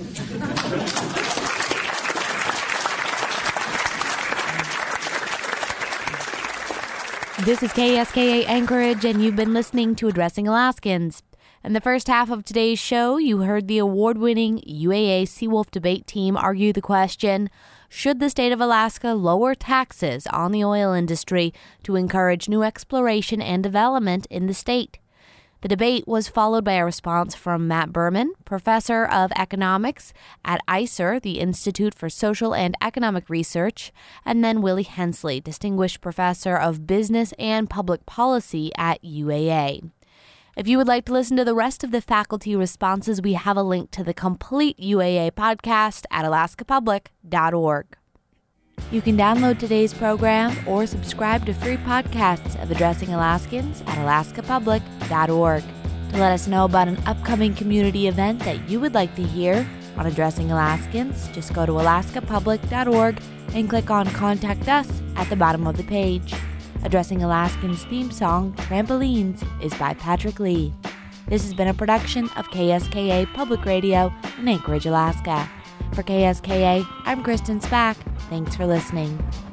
This is K S K A Anchorage, and you've been listening to Addressing Alaskans. In the first half of today's show, you heard the award-winning U A A Seawolf debate team argue the question, should the state of Alaska lower taxes on the oil industry to encourage new exploration and development in the state? The debate was followed by a response from Matt Berman, professor of economics at I C E R, the Institute for Social and Economic Research, and then Willie Hensley, distinguished professor of business and public policy at U A A. If you would like to listen to the rest of the faculty responses, we have a link to the complete U A A podcast at alaska public dot org. You can download today's program or subscribe to free podcasts of Addressing Alaskans at alaska public dot org. To let us know about an upcoming community event that you would like to hear on Addressing Alaskans, just go to alaska public dot org and click on Contact Us at the bottom of the page. Addressing Alaskans' theme song, Trampolines, is by Patrick Lee. This has been a production of K S K A Public Radio in Anchorage, Alaska. For K S K A, I'm Kristen Spack. Thanks for listening.